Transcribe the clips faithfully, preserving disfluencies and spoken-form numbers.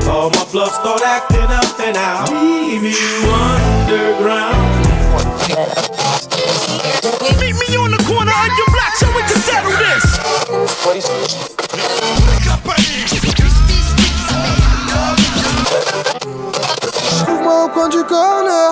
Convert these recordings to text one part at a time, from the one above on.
All my bluffs start acting up and I'll leave you underground. Meet me on the corner of your block so we can settle this. Trouve-moi au coin du corner.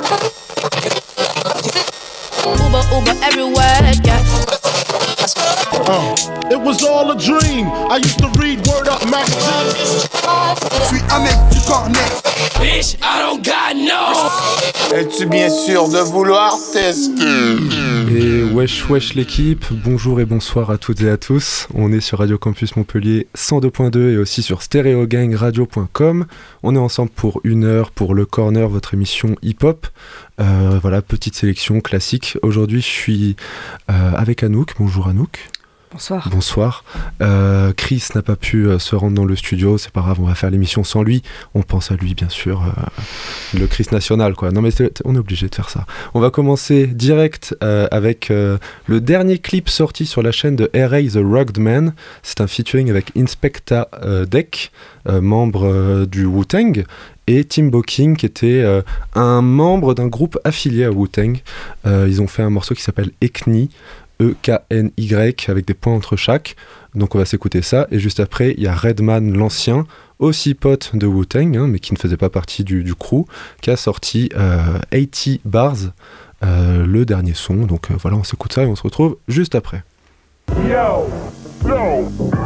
Uber, Uber everywhere, yeah. Uh, it was all a dream. I used to read Word Up magazine. Je suis un mec du cornet. Bitch, I don't got no. Es-tu bien sûr de vouloir tester? Et wesh wesh l'équipe, bonjour et bonsoir à toutes et à tous. On est sur Radio Campus Montpellier cent deux point deux et aussi sur stéréogang radio point com. On est ensemble pour une heure pour Le Corner, votre émission hip-hop. Euh, voilà, petite sélection classique. Aujourd'hui, je suis euh, avec Anouk. Bonjour Anouk. Bonsoir. Bonsoir. Euh, Chris n'a pas pu euh, se rendre dans le studio, c'est pas grave, on va faire l'émission sans lui. On pense à lui, bien sûr, euh, le Chris national, quoi. Non mais c'est, on est obligé de faire ça. On va commencer direct euh, avec euh, le dernier clip sorti sur la chaîne de R A The Rugged Man. C'est un featuring avec Inspecta euh, Deck, euh, membre euh, du Wu-Tang, et Timbo King, qui était euh, un membre d'un groupe affilié à Wu-Tang. Euh, ils ont fait un morceau qui s'appelle Ekni. E K N Y avec des points entre chaque. Donc on va s'écouter ça. Et juste après, il y a Redman l'ancien, aussi pote de Wu-Tang, hein, mais qui ne faisait pas partie du, du crew, qui a sorti euh, eighty Bars, euh, le dernier son. Donc euh, voilà, on s'écoute ça et on se retrouve juste après. Yo, yo.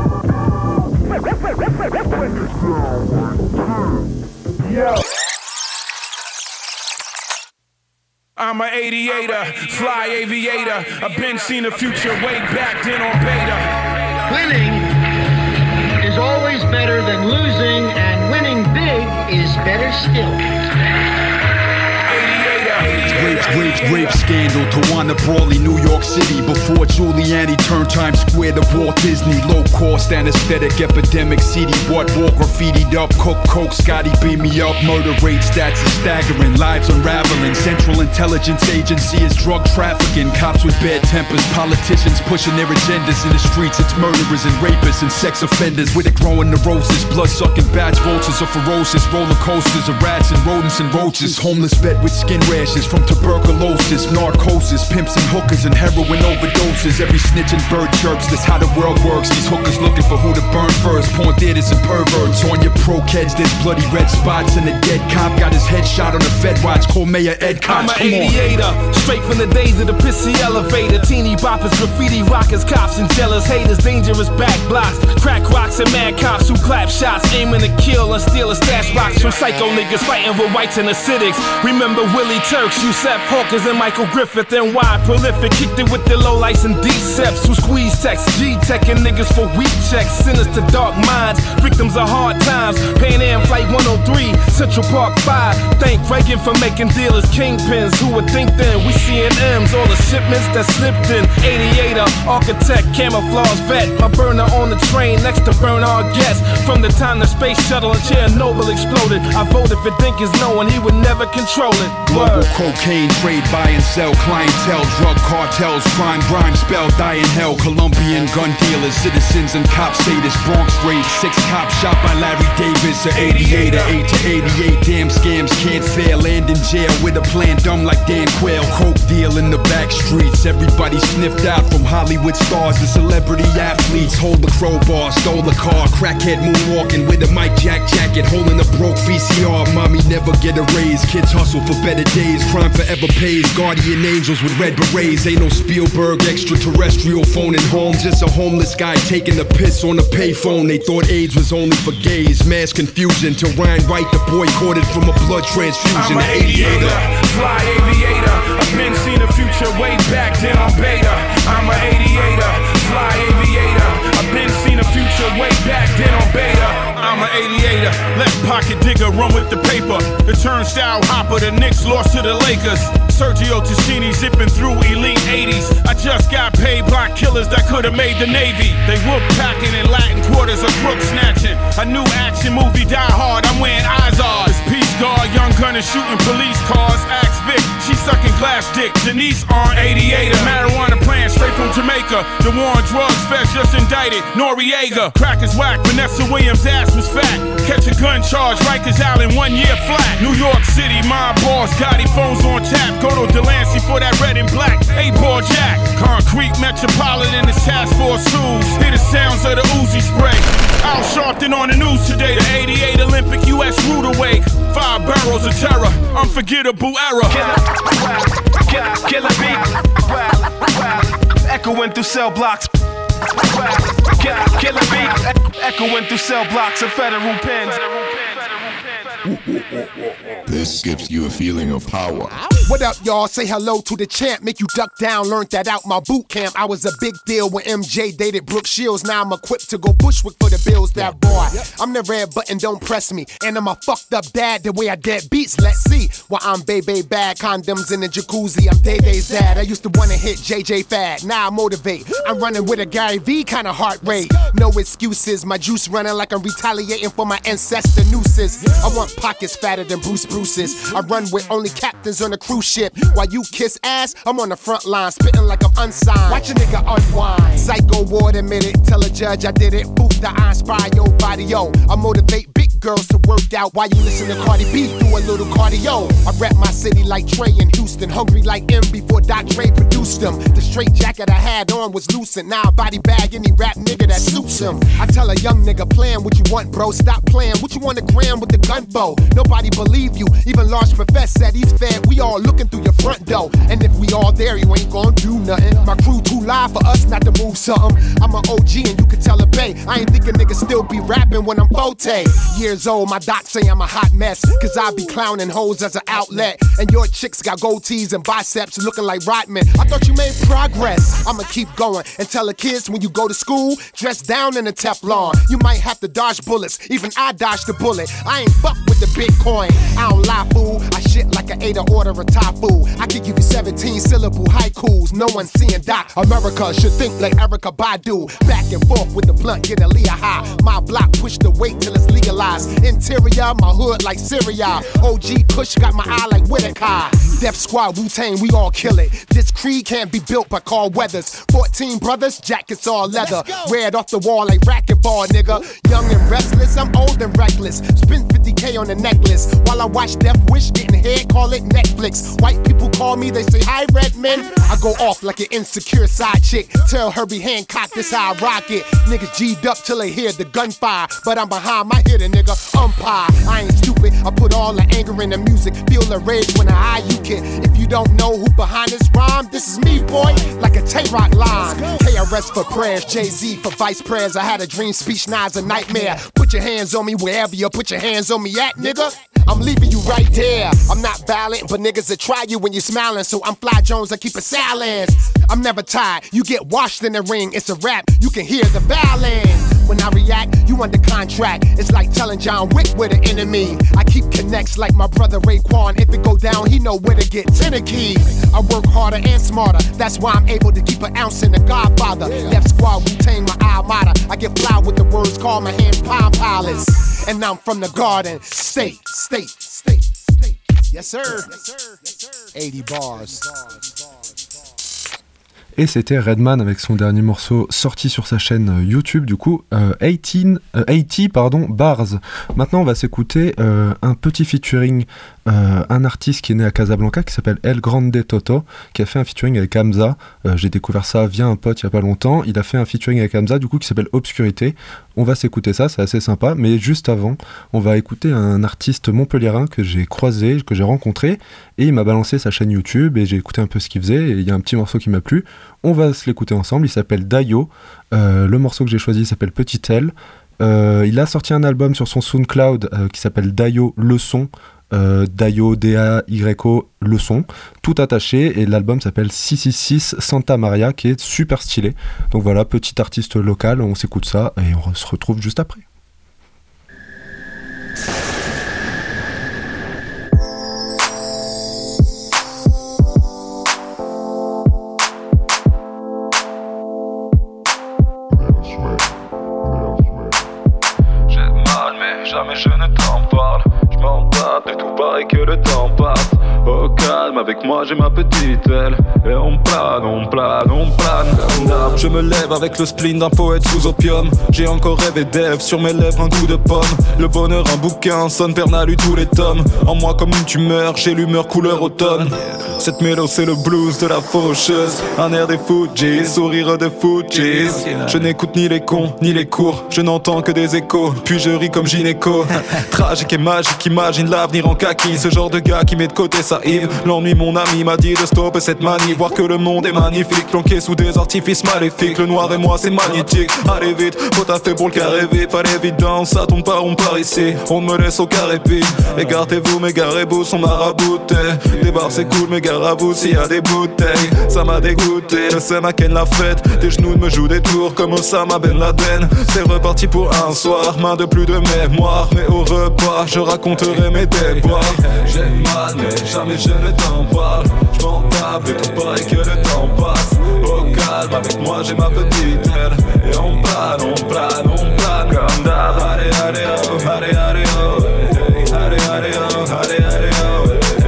Yo. I'm an eighty-eighter, fly aviator. I've been seen the future way back then on beta. Winning is always better than losing, and winning big is better still. Rape, rape, rape scandal, Tawana Brawley, New York City. Before Giuliani turned Times Square to Walt Disney. Low cost anesthetic epidemic, C D what wall graffitied up. Cook, coke, Scotty beam me up. Murder rate stats are staggering, lives unraveling. Central Intelligence Agency is drug trafficking. Cops with bad tempers, politicians pushing their agendas in the streets. It's murderers and rapists and sex offenders with a growing neurosis. Blood-sucking batch vultures are ferocious. Roller coasters of rats and rodents and roaches. Homeless vet with skin rashes from tuberculosis, narcosis, pimps and hookers and heroin overdoses. Every snitch and bird chirps, that's how the world works. These hookers looking for who to burn first. Porn theaters and perverts. On your pro-keds, there's bloody red spots. And a dead cop got his head shot on a Fed watch. Call Mayor Ed Koch, I'm an eighty-eighter, straight from the days of the pissy elevator. Teeny boppers, graffiti rockers, cops and jealous haters. Dangerous back blocks, crack rocks and mad cops who clap shots. Aiming to kill and steal a stash box from psycho niggas fighting with whites and acidics. Remember Willie Turks, Yusef Hawkins and Michael Griffith. And why prolific, kicked it with the lowlights and D-Ceps. Who squeeze text, G-Teching niggas for weak checks. Sinister dark minds, victims of hard times. Pan Am Flight one oh three, Central Park five. Thank Reagan for making dealers kingpins. Who would think then? We C N Ms, all the shipments that slipped in. eighty-eighter, architect, camouflage vet. My burner on the train next to burn our guests. From the time the space shuttle and Chernobyl exploded, I voted for Dinkins knowing he would never control it. Global cocaine, trade, buy and sell, clientele, drug cartels, crime, grime, spell, die in hell. Colombian gun dealers, citizens and cops say this. Bronx raid, six cops shot by Larry Davis. A eighty-eighter, eight to eighty-eight, damn scams can't fail. Land in jail with a plan dumb like Dan Quayle. Coke deal in the back streets, everybody sniffed out from Hollywood stars to celebrity athletes. Hold the crowbar, stole the car, crackhead moonwalking with a Mike Jack jacket, holding a broke V C R. Mommy never get a raise, kids hustle for better days. Crime forever pays, guardian angels with red berets. Ain't no Spielberg extraterrestrial phoning home, just a homeless guy taking a piss on a payphone. They thought AIDS was only for gays, mass confusion till Ryan Wright the boycotted from a blood transfusion. I'm an eighty-eighter, fly aviator. I've been seen the future way back then on beta. I'm an eighty-eighter, fly aviator. I've been seen the future way back then on beta. I'm an eighty-eighter, left pocket digger, run with the paper. The turnstile hopper, the Knicks lost to the Lakers. Sergio Tacchini zipping through elite eighties. I just got paid block killers that could've made the Navy. They whoop packing in Latin quarters, a crook snatching. A new action movie, Die Hard, I'm wearing Izod. It's Peace Guard, young gunner shooting police cars. Axe Vic, she sucking glass Dick, Denise on eighty-eight. A marijuana plant straight from Jamaica. The war on drugs, feds just indicted. Noriega, crack is whack. Vanessa Williams' ass was fat. Catch a gun charge, Rikers Island, one year flat. New York City, my boss, Gotti phones on tap. Go to Delancey for that red and black. eight-ball jack. Concrete Metropolitan, it's task force sues. Hear the sounds of the Uzi spray. Al Sharpton on the news today. The eighty-eight Olympic U S Rude Awake. Five barrels of terror, unforgettable era. Killer, killer beat, echoing through cell blocks. Killer beat, echoing through cell blocks of federal pens. This gives you a feeling of power. What up, y'all? Say hello to the champ. Make you duck down. Learned that out my boot camp. I was a big deal when M J dated Brooke Shields. Now I'm equipped to go Bushwick for the Bills. That boy, I'm the red button. Don't press me. And I'm a fucked up dad. The way I dead beats. Let's see. While I'm baby bad, condoms in the jacuzzi. I'm Day Day's dad. I used to wanna hit J J Fad. Now I motivate. I'm running with a Gary V kind of heart rate. No excuses. My juice running like I'm retaliating for my ancestor nooses. I want pockets fatter than Bruce Bruce's. I run with only captains on a cruise ship. While you kiss ass, I'm on the front line, spitting like I'm unsigned. Watch a nigga unwind. Psycho ward admitted. Tell a judge I did it. Boot the I inspire your body, yo. I motivate big girls to work out while you listen to Cardi B do a little cardio. I rep my city like Trey in Houston. Hungry like M before Doc Dre produced them. The straight jacket I had on was loosened. Now I body bag any rap nigga that suits him. I tell a young nigga playing what you want, bro. Stop playing what you want to gram with the gun bow. Nobody believe you. Even Large Professor said he's fed. We all looking through your front door. And if we all there, you ain't gon' do nothing. My crew too live for us not to move something. I'm an O G and you can tell a bay. I ain't think a nigga still be rapping when I'm forte. Years old, my doc say I'm a hot mess. Cause I be clowning hoes as an outlet. And your chicks got gold tees and biceps looking like Rodman. I thought you made progress. I'ma keep going and tell the kids when you go to school, dress down in a Teflon. You might have to dodge bullets. Even I dodged the bullet. I ain't fuck with the Bitcoin. I don't lie, fool. I shit like an Ada order of Thai food. I can give you seventeen syllable haikus. No one seeing Doc. America should think like Erykah Badu. Back and forth with the blunt, get a Leah high. My block push the weight till it's legalized. Interior, my hood like Syria. O G Kush got my eye like Whitaker. Def Squad, Wu-Tang, we all kill it. This creed can't be built by Carl Weathers. fourteen brothers, jackets all leather. Red off the wall like racquetball, nigga. Young and restless, I'm old and reckless. Spend fifty K on a necklace. While I watch Death Wish getting head, call it Netflix. White people call me, they say, hi, red men. I go off like an insecure side chick. Tell Herbie Hancock this how I rock it. Niggas G'd up till they hear the gunfire. But I'm behind my hitter, nigga, umpire. I ain't stupid, I put all the anger in the music. Feel the rage when I eye you kid. If you don't know who behind this rhyme, this is me, boy, like a Tay-Rock line. K R S for prayers, Jay-Z for vice prayers. I had a dream speech, now it's a nightmare. Put your hands on me wherever you put your hands on me at, nigga. I'm leaving you right there. I'm not violent, but niggas that try you when you're smiling. So I'm Fly Jones, I keep a silence. I'm never tired, you get washed in the ring. It's a rap, you can hear the violence. When I react, you under contract. It's like telling John Wick we're the enemy. I keep connects like my brother Raekwon. If it go down, he know where to get Tennessee. I work harder and smarter. That's why I'm able to keep an ounce in the Godfather. Left Squad, Wu-Tang, my alma mater. I get fly with the words, call my hands Palm Palace. And I'm from the Garden State, State, State, State. Yes sir. eighty bars. Et c'était Redman avec son dernier morceau sorti sur sa chaîne YouTube, du coup, euh, eighteen, euh, eighty pardon, Bars. Maintenant, on va s'écouter euh, un petit featuring, euh, un artiste qui est né à Casablanca qui s'appelle El Grande Toto, qui a fait un featuring avec Hamza. Euh, j'ai découvert ça via un pote il y a pas longtemps. Il a fait un featuring avec Hamza, du coup, qui s'appelle Obscurité. On va s'écouter ça, c'est assez sympa. Mais juste avant, on va écouter un artiste montpelliérain que j'ai croisé, que j'ai rencontré, et il m'a balancé sa chaîne YouTube et j'ai écouté un peu ce qu'il faisait. Et il y a un petit morceau qui m'a plu. On va se l'écouter ensemble, il s'appelle Dayo, euh, le morceau que j'ai choisi s'appelle Petit L. Euh, il a sorti un album sur son SoundCloud euh, qui s'appelle Dayo Le Son, euh, Dayo D A Y O Le Son, tout attaché, et l'album s'appelle six cent soixante-six Santa Maria, qui est super stylé. Donc voilà, petit artiste local, on s'écoute ça et on se retrouve juste après. Jamais je ne t'en parle, je m'en bats de tout pareil que le temps passe. Au calme, avec moi j'ai ma petite aile. Et on plane, on plane, on plane comme d'hab. Je me lève avec le spleen d'un poète sous opium. J'ai encore rêvé d'Ève, sur mes lèvres un goût de pomme. Le bonheur un bouquin, sonne Bernal lu tous les tomes. En moi comme une tumeur, j'ai l'humeur couleur automne. Cette mélo c'est le blues de la faucheuse. Un air des Fujis, sourire de Fujis. Je n'écoute ni les cons, ni les cours. Je n'entends que des échos, puis je ris comme gynéco. Tragique et magique, imagine l'avenir en kaki. Ce genre de gars qui met de côté sa hive. L'ennui mon ami m'a dit de stopper cette manie. Voir que le monde est magnifique, planqué sous des artifices maléfiques. Le noir et moi c'est magnétique. Allez vite, faut taffer pour le carré vite. Pas l'évidence, ça tombe pas, on part ici. On me laisse au carré vide. Écartez-vous, mes garébous sont maraboutés. Des bars c'est cool, mes gars à vous s'il y a des bouteilles. Ça m'a dégoûté, le seum à ken la fête. Tes genoux me jouent des tours comme Osama Ben Laden. C'est reparti pour un soir, main de plus de mémoire. Mais au repas, je raconterai mes déboires. J'ai mal mais jamais je ne t'en parle. Je m'en tape et tout pareil que le temps passe. Au calme, avec moi j'ai ma petite aile. Et on plane, on plane, on plane comme d'hab. Allez, allez, oh, allez, allez, oh. Allez, allez, oh, allez, allez, oh.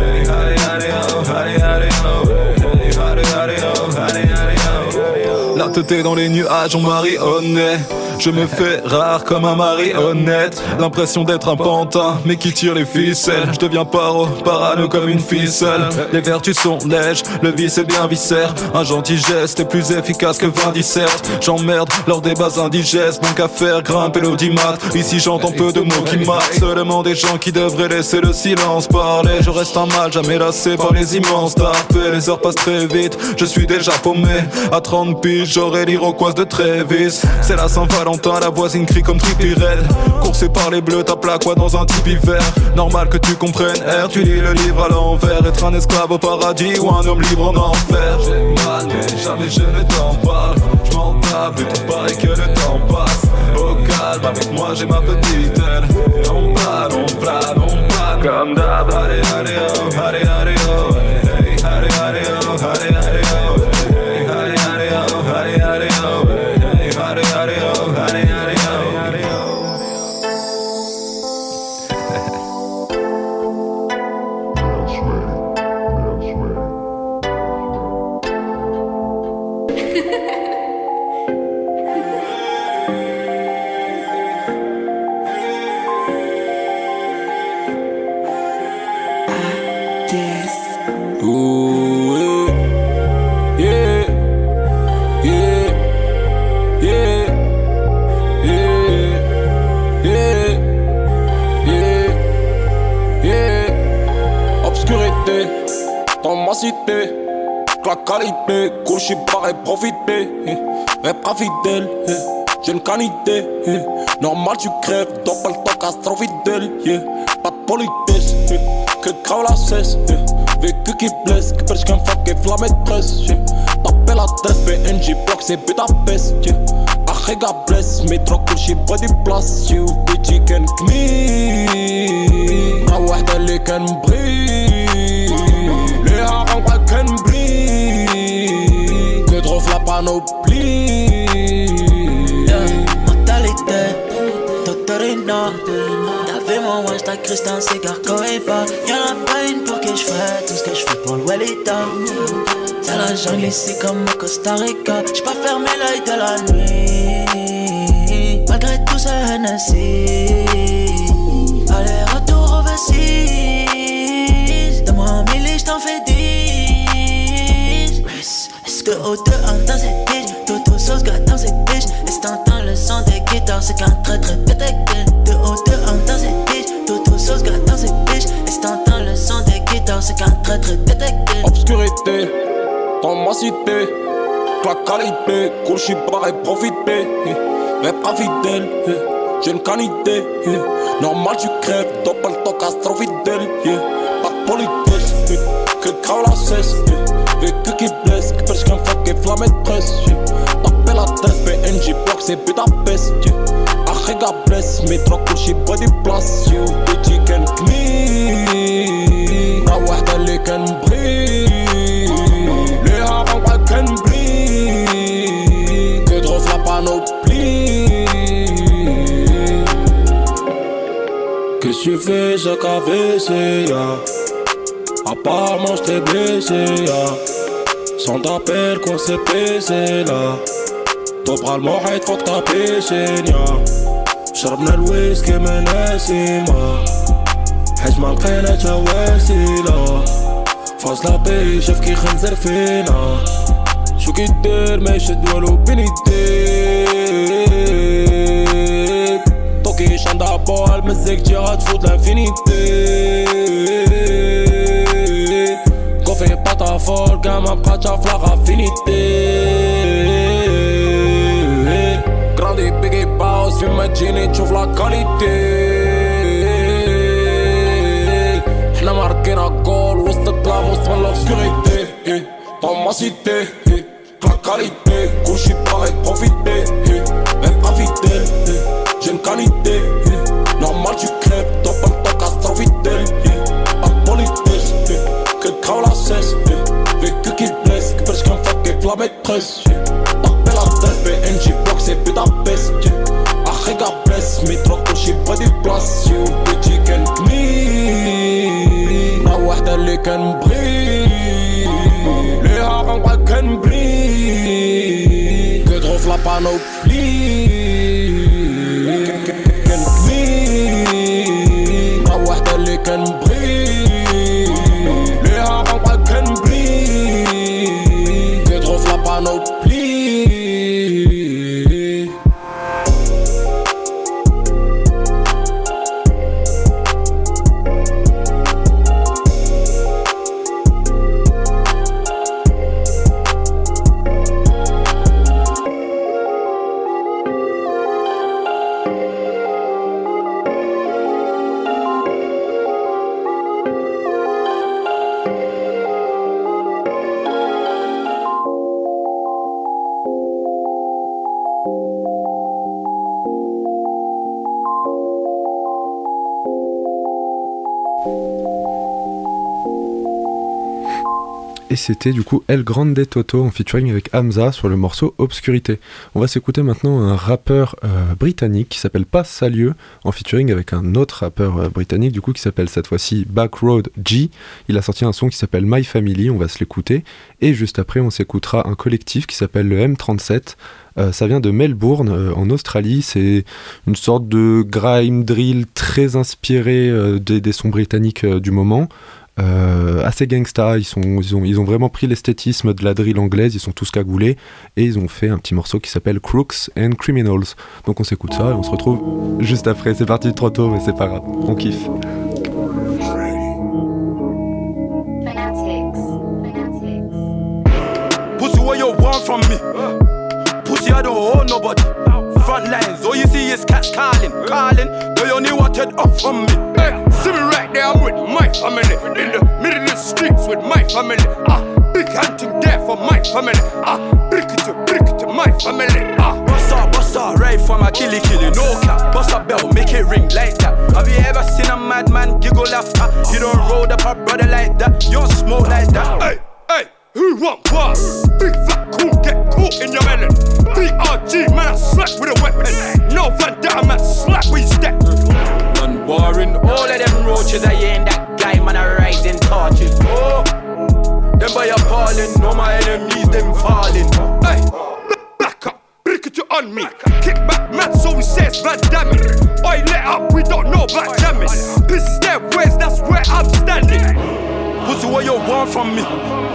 La tête dans les nuages, on marionnait. Je me fais rare comme un marionnette. L'impression d'être un pantin, mais qui tire les ficelles. Je deviens paro, parano comme une ficelle. Les vertus sont lèges, le vice est bien viscère. Un gentil geste est plus efficace que vingt dissertes. J'emmerde lors des bases indigestes. Bon qu'à faire, grimper l'audimat. Ici j'entends peu de mots qui marquent. Seulement des gens qui devraient laisser le silence parler. Je reste un mal, jamais lassé par les immenses tapes. Les heures passent très vite, je suis déjà paumé. À trente piges, j'aurai l'iroquoise de Trévis. C'est la Saint-Valentin, la voisine crie comme Trippie Red. Coursé par les bleus, tape la quoi dans un tipi vert. Normal que tu comprennes R, tu lis le livre à l'envers. Être un esclave au paradis ou un homme libre en enfer. J'ai mal mais jamais je ne t'en parle. Je m'en tape et tout pareil que le temps passe. Au calme, avec moi j'ai ma petite aile. Et on plane, on plane, on plane comme d'hab. Allez, allez, oh, allez, allez, oh. Allez, allez, oh, allez, allez, oh. Allez, allez, oh, allez, allez, oh. Allez, allez, oh, allez, allez, oh, allez, oh. Ooh, yeah, yeah, yeah, yeah, yeah, yeah, yeah. Obscurité, dans ma cité, la qualité, couche paraît profiter, rap fidèle, j'ai une qualité, normal tu crèves, doppel toc astro-fidèle, pas de politesse, que grave la cesse, vécu qui blesse, que perche qu'un fuck et flamme de presse, t'appelles adresse, B N J block, c'est Budapest, Arrega blesse, métro couche, pas de place, you bitch, you can me, ma wahda li can brille, les harangues can brille, que trop la panoplie, mentalité, Totorino. T'avais mon wesh, ta Christian, cigare, Coeba. Y'en a pas une pour que j'fais tout ce que j'fais pour le Wellington. C'est la jungle ici comme au Costa Rica. J'peux fermer l'œil de la nuit, malgré tout ce Hennessy. Aller-retour overseas, de moi un milli, j't'en fais dix. Est-ce que au deux en dans cette bitch, tout au sauce gars dans cette bitch. Est-ce t'entends le son des guitares, c'est qu'un très très pété. De haut de un dans cette bitch, tout au sauce gars dans cette bitch. Est-ce t'entends le son des guitares, c'est qu'un très très pété. Obscurité, dans ma cité, la qualité, cool j'suis pareil profiter. Rap fidèle, j'ai une qualité, normal tu crèves, doppel toc astro-fidèle. Pas de politesse, que grave la cesse, vécu qui blesse, que perche qu'un fuck et flamme de presse. T'appelles adresse, B N J block, c'est Budapest. Arrega blesse, métro couche, pas de place, you bitch, you can me. Ma wahda li can brille, les harangues can brille, que trop la panoplie. Qu'est-ce que tu fais, chaque A V C, ya? Apparemment j't'ai blessé, yeah. Sans t'appel, quoi c'est P C là. T'opras le mohaïd, faut que t'as piscine, yeah. شربنا الويسكي من نسيمة حيت ما لقينا تا وسيلة فاصلة بيه شاف كي خنزر فينا شو كيدير ما يشد والو بين يديك طوكيش عندها بال مزيكتي غتفوت لانفينيتي كوفي باتا فول كاع ما بقاتش في لاغافينيتي Grandi biggie باوس فيما تجيني تشوف لا كاليتي حنا ماركينا جول وسط الظلام وسط من l'obscurité dans ma cité la qualité كلشي باغي بروفيتي même pas fidèle j'ai une qualité normal tu crèves ton pomme ton castrovité pas politique que quand la cesse vécu qui blesse que parce qu'un fuck avec la maîtresse t'appelles la tête B N J block c'est putain peste Africa bless métro كلشي بادي بلاس you bitch you can me نا وحدة اللي كنبغي ليها غنبقى كنبري كتغو في لا بانوبلي كنبغي نا وحدة اللي كنبغي ليها غنبقى كنبري كتغو في لا بانوبلي Et c'était du coup El Grande Toto en featuring avec Hamza sur le morceau Obscurité. On va s'écouter maintenant un rappeur euh, britannique qui s'appelle Pas Salieu en featuring avec un autre rappeur euh, britannique du coup qui s'appelle cette fois-ci Backroad G. Il a sorti un son qui s'appelle My Family, on va se l'écouter. Et juste après on s'écoutera un collectif qui s'appelle le M trente-sept. Euh, ça vient de Melbourne euh, en Australie, c'est une sorte de grime drill très inspiré euh, des, des sons britanniques euh, du moment. Euh, assez gangsta, ils, sont, ils, ont, ils ont vraiment pris l'esthétisme de la drill anglaise, ils sont tous cagoulés et ils ont fait un petit morceau qui s'appelle Crooks and Criminals. Donc on s'écoute ça et on se retrouve juste après. C'est parti trop tôt mais c'est pas grave, on kiffe. Pussy, what you want from me? Pussy, I don't owe nobody. Front lines, all you see is cats calling, calling. They only wanted up from me. Hey, see me right there, I'm with my family. In the middle of the streets with my family. Ah, big hunting there for my family. Ah, brick it to brick it to my family. Ah, bust up, bust up, right from a killy killy, no cap. Bust up bell, make it ring like that. Have you ever seen a madman giggle after? You don't roll up a brother like that. You don't smoke like that. Hey, hey. Who want what? Big fat cool, get caught in your melon. B R G, man, I slap with a weapon. No Van Damme, man, slap with your step. None boring. All of them roaches, I ain't that guy, man, I rising torches. Oh, them by appalling, no my enemies, them falling. Hey, back up, brick it on me. Kick back, man, so he says Van Damme. Oi, let up, we don't know about jamming. This is their ways, that's where I'm standing. Pussy, what you want from me?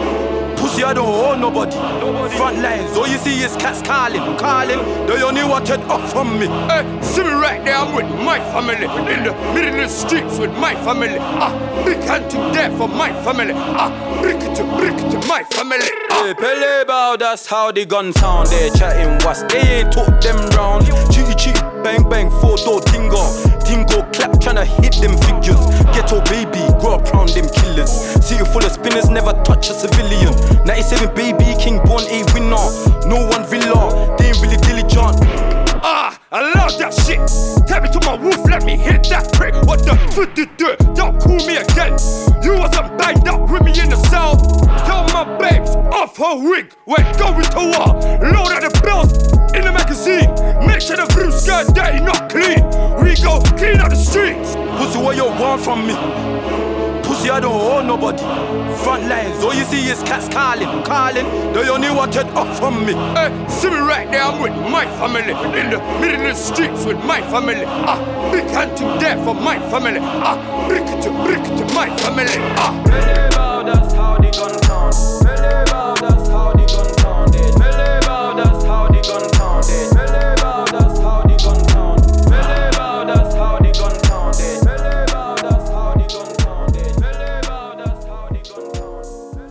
Pussy, I don't owe nobody. Front lines, all you see is cats calling, calling. They only wanted up from me. Hey, see me right there, I'm with my family. In the middle of the streets with my family. Ah, big hunting there for my family. Ah, brick it to brick it to my family. Ah. Hey, Pele bow, that's how the gun sound. They chatting what's they ain't took them round. Chitty chitty, bang bang, four door tingo. Tingo clap, tryna hit them figures. Ghetto baby, grow up round them killers. City full of spinners, never touch a civilian. ninety-seven baby, king born a winner. No one villa, they ain't really diligent. Ah, I love that shit. Tell me to my wolf, let me hit that prick. What the fuck did you do? Don't call me again. You wasn't banged up with me in the cell. Tell my babes off her wig. We're going to war. Load of the bills in the magazine. Make sure the blue skirt dirty, not clean. We go clean up the streets. Pussy, what you want from me? Pussy, I don't owe nobody. Front lines, all you see is cats calling, calling. They only wanted up from me. Hey, see me right there, I'm with my family. In the middle of the streets with my family. Ah, big hunting there for my family. Ah, brick it to brick it to my family. Ah. Believe how that's how they gun count. Believe how that's how they gun count. Believe how that's how they gun count. Believe how that's how they gun count. Believe how that's how they gun count. Believe how that's how they gun count. Believe how that's how they gun count.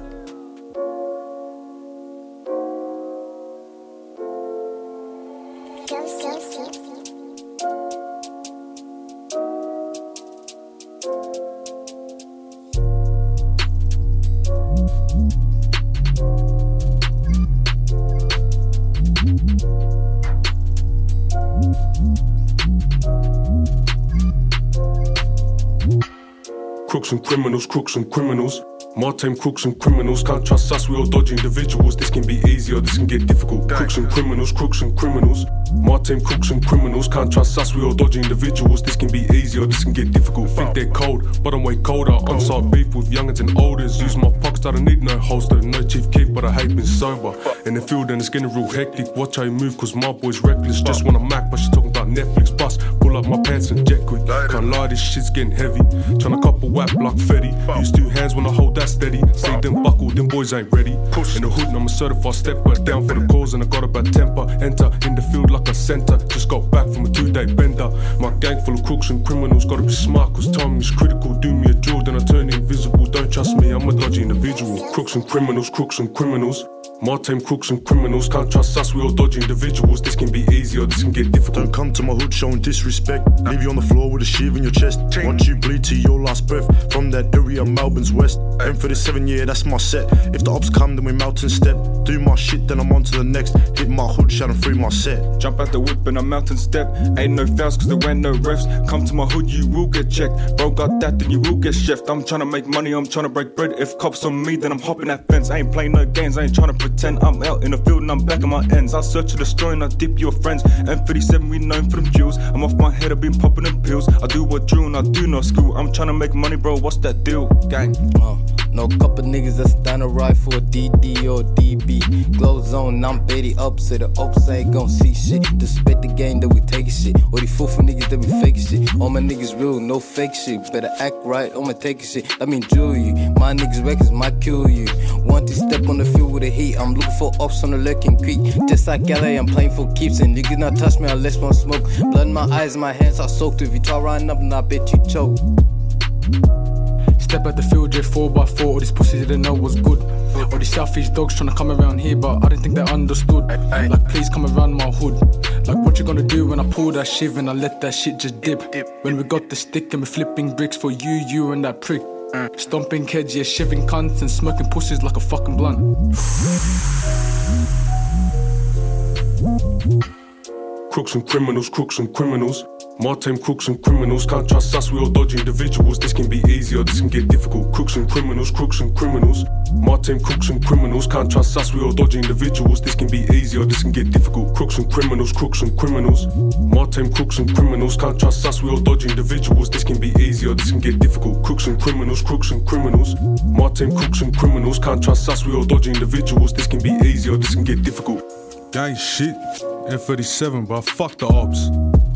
Crooks and criminals, crooks and criminals. My time crooks and criminals, can't trust us, we all dodgy individuals. This can be easy or this can get difficult. Crooks and criminals, crooks and criminals. My time crooks and criminals, can't trust us, we all dodgy individuals. This can be easy or this can get difficult. Think they're cold, but I'm way colder. Unsolved beef with youngins and olders. Use my pockets, I don't need no holster. No chief keef, but I hate being sober. In the field and it's getting real hectic. Watch how you move, cause my boy's reckless. Just wanna Mac, but she's talking about Netflix. Bus, pull up my pants and jet quick. Can't lie, this shit's getting heavy. Tryna couple whack like Fetty. Use two hands when I hold that steady. Say them buckle, them boys ain't ready. In the hood, I'm a certified stepper. Down for the cause and I got a bad temper. Enter in the field like a center. Just got back from a two-day bender. My gang full of crooks and criminals. Gotta be smart cause timing is critical. Do me a drill, then I turn invisible. Don't trust me, I'm a dodgy individual. Crooks and criminals, crooks and criminals. My time crooks and criminals, can't trust us, we all dodgy individuals. This can be easy or this can get difficult. Don't come to my hood showing disrespect. Leave you on the floor with a shiv in your chest. Watch you bleed to your last breath. From that area, Melbourne's west. Aim for the seven year, that's my set. If the ops come, then we mountain step. Do my shit, then I'm on to the next. Hit my hood, shouting through my set. Jump out the whip and a mountain step. Ain't no fouls cause there ain't no refs. Come to my hood, you will get checked. Bro got that, then you will get chefed. I'm tryna make money, I'm tryna break bread. If cops on me, then I'm hopping that fence. I ain't playing no games, I ain't tryna pretend. I'm out in the field and I'm back on my ends. I search to destroy and I dip your friends. M thirty-seven, we known for them jewels. I'm off my head, I've been popping them pills. I do what drill and I do no school. I'm tryna make money, bro, what's that deal? Gang. Uh, no couple niggas that's down to ride for a D D or D B. Glow zone, I'm Betty up, so the ops ain't gon' see shit. Disrespect the game that we taking shit. Or these foolful niggas that we faking shit. All my niggas real, no fake shit. Better act right, I'ma take shit. I mean, drill you. My niggas records might kill you. Want to step on the field with the heat. I'm looking for ops on the lurking creek. Just like L A, I'm playing for keeps. And niggas not touch me unless one smoke. Blood in my eyes and my hands are soaked. If you try riding up, and I bet you choke. Step at the field, J four by four. All these pussies didn't know was good. All these Southeast dogs tryna come around here, but I didn't think they understood. Like, please come around my hood. Like, what you gonna do when I pull that shiv and I let that shit just dip? When we got the stick and we flipping bricks for you, you and that prick. Stomping kids, yeah, shiving cunts and smoking pussies like a fucking blunt. Crooks and criminals, crooks and criminals. My time crooks and criminals, can't trust us, we all dodgy individuals. This can be easy or this can get difficult. Crooks and criminals, crooks and criminals. My time crooks and criminals, can't trust us, we all dodgy individuals. This can be easy or this can get difficult. Crooks and criminals, crooks and criminals. My time crooks and criminals, can't trust us, we all dodgy individuals. This can be easy or this can get difficult. Crooks and criminals, crooks and criminals. My time crooks and criminals, can't trust us, we all dodgy individuals. This can be easy or this can get difficult. Gang shit, F thirty-seven, but fuck the ops.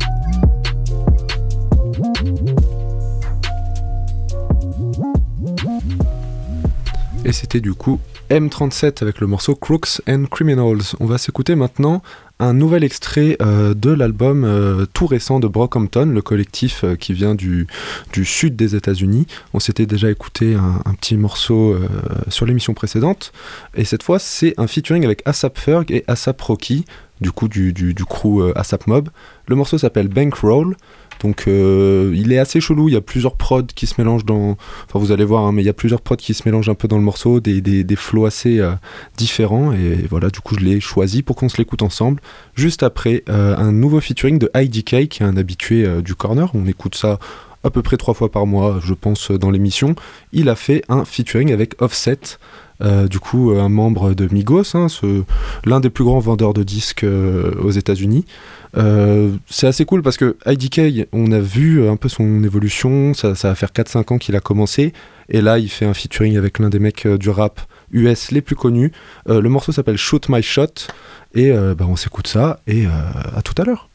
Et c'était du coup M trente-sept avec le morceau Crooks and Criminals. On va s'écouter maintenant un nouvel extrait euh, de l'album euh, tout récent de Brockhampton, le collectif euh, qui vient du, du sud des États-Unis. On s'était déjà écouté un, un petit morceau euh, sur l'émission précédente, et cette fois c'est un featuring avec A$AP Ferg et A$AP Rocky, du coup du, du, du crew euh, A$AP Mob. Le morceau s'appelle Bankroll. Donc euh, il est assez chelou, il y a plusieurs prods qui se mélangent dans... Enfin vous allez voir, hein, mais il y a plusieurs prods qui se mélangent un peu dans le morceau, des, des, des flows assez euh, différents, et voilà, du coup je l'ai choisi pour qu'on se l'écoute ensemble. Juste après, euh, un nouveau featuring de I D K, qui est un habitué euh, du corner. On écoute ça à peu près trois fois par mois, je pense, dans l'émission. Il a fait un featuring avec Offset, euh, du coup un membre de Migos, hein, ce, l'un des plus grands vendeurs de disques euh, aux États-Unis. Euh, c'est assez cool parce que I D K, on a vu un peu son évolution, ça, ça va faire quatre cinq ans qu'il a commencé, et là il fait un featuring avec l'un des mecs du rap U S les plus connus. Euh, le morceau s'appelle Shoot My Shot, et euh, bah, on s'écoute ça, et euh, à tout à l'heure.